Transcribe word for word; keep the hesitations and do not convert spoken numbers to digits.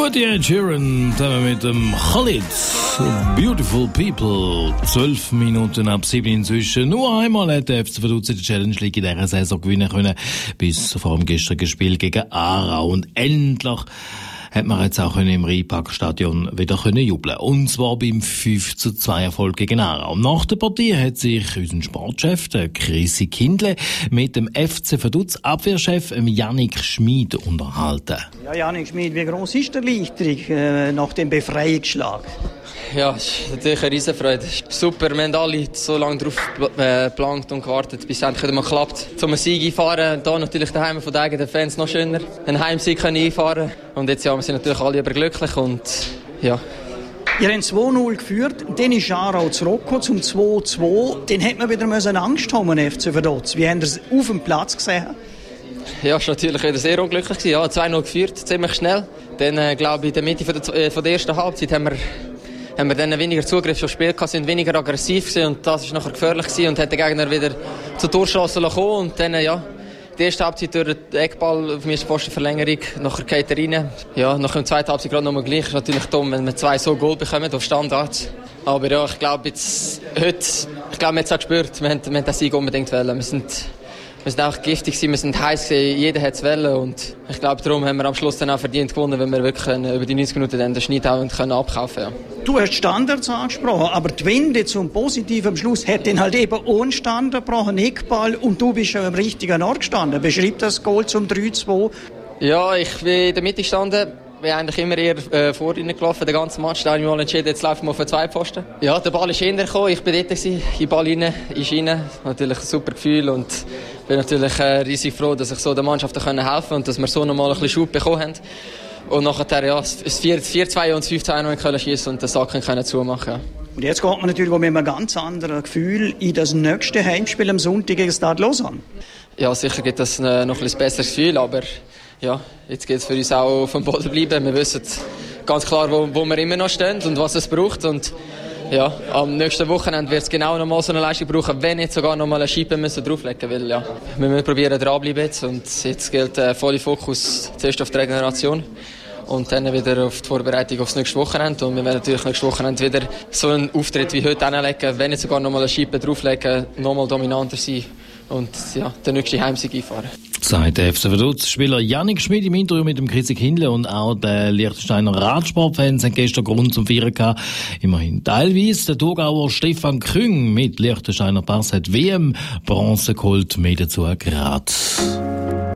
Gut, Ed Sheeran, zusammen mit dem Khalid. Beautiful People. Zwölf Minuten ab sieben inzwischen. Nur einmal hat der F C Vaduz in der Challenge League in dieser Saison gewinnen können. Bis vor dem gestrigen Spiel gegen Aarau. Und endlich hat man jetzt auch im Rheinparkstadion wieder können jubeln. Und zwar beim fünf zu zwei Erfolg gegen Aarau. Nach der Partie hat sich unser Sportchef, der Chrissy Kindle, mit dem F C Vaduz Abwehrchef Yannick Schmid unterhalten. Ja, Yannick Schmid, wie groß ist die Erleichterung äh, nach dem Befreiungsschlag? Ja, es ist natürlich eine Riesenfreude. Super, wir haben alle so lange darauf geplant und gewartet, bis es endlich mal klappt. Zum Sieg einfahren, da natürlich daheim von den eigenen Fans noch schöner. Einen Heimsieg können einfahren. Und jetzt ja, wir sind natürlich alle überglücklich und ja. Ihr habt zwei null geführt, dann ist Aarau zurückgekommen zum zwei zwei. Dann hat man wieder Angst haben, F C Vaduz. Wie habt ihr es auf dem Platz gesehen? Ja, es war natürlich wieder sehr unglücklich. Ja, zwei null geführt, ziemlich schnell. Dann äh, glaube ich, in der Mitte von der, äh, von der ersten Halbzeit haben wir haben wir dann weniger Zugriff aufs Spiel gehabt, sind weniger aggressiv gewesen und das ist nachher gefährlich gewesen und hat den Gegner wieder zur Torchance kommen und dann, ja, die erste Halbzeit durch den Eckball auf mir Postenverlängerung, nachher geht er rein. Ja, nach der zweiten Halbzeit gerade nochmal gleich. Ist natürlich dumm, wenn wir zwei so Goal bekommen auf Standards. Aber ja, ich glaube jetzt, heute, ich glaube, wir haben es auch gespürt, wir haben, wir haben den Sieg unbedingt wollen. Wir sind Wir sind auch giftig gewesen, wir sind heiß gewesen, jeder hat es wollen und ich glaube, darum haben wir am Schluss dann auch verdient gewonnen, wenn wir wirklich über die neunzig Minuten dann den Schnitt auch können abkaufen können. Ja. Du hast Standards angesprochen, aber die Wende zum Positiven am Schluss hat dann halt eben ohne Standard gebrochen, Eckball und du bist ja am richtigen Ort gestanden. Beschreib das Goal zum drei zwei. Ja, ich bin in der Mitte gestanden. Ich bin eigentlich immer eher äh, vor ihnen gelaufen, den ganzen Match. Da habe ich mal entschieden, jetzt laufen wir auf zwei Pfosten. Ja, der Ball ist hinterher gekommen, ich bin dort gewesen, ich Ball rein, ist rein. Natürlich ein super Gefühl und bin natürlich äh, riesig froh, dass ich so der Mannschaft helfen konnte und dass wir so nochmal ein bisschen Schub bekommen haben. Und nachher, ja, das vier zwei und das fünf zwei noch in Köln schiessen und den Sack können zumachen. Ja. Und jetzt geht man natürlich mit einem ganz anderen Gefühl in das nächste Heimspiel am Sonntag gegen Stade Lausanne. Ja, sicher gibt das äh, noch ein bisschen besseres Gefühl, aber ja, jetzt geht es für uns auch auf dem Boden bleiben. Wir wissen ganz klar, wo, wo wir immer noch stehen und was es braucht. Und ja, am nächsten Wochenende wird es genau noch mal so eine Leistung brauchen, wenn nicht sogar noch mal eine Scheibe müssen drauflegen müssen. Weil ja, wir müssen probieren dranbleiben jetzt. Und jetzt gilt äh, voller Fokus zuerst auf die Regeneration und dann wieder auf die Vorbereitung aufs nächste Wochenende. Und wir werden natürlich nächstes Wochenende wieder so einen Auftritt wie heute hinlegen, wenn nicht sogar noch mal eine Scheibe drauflegen, noch mal dominanter sein und ja, den nächsten Heimsieg einfahren. Sagt der F C Vaduz-Spieler Yannick Schmid im Interview mit dem Chrissy Kindle und auch der Liechtensteiner Radsportfans haben gestern Grund zum Feiern gehabt. Immerhin teilweise der Thurgauer Stefan Küng mit Liechtensteiner Pass hat W M Bronze geholt, mehr dazu gerade.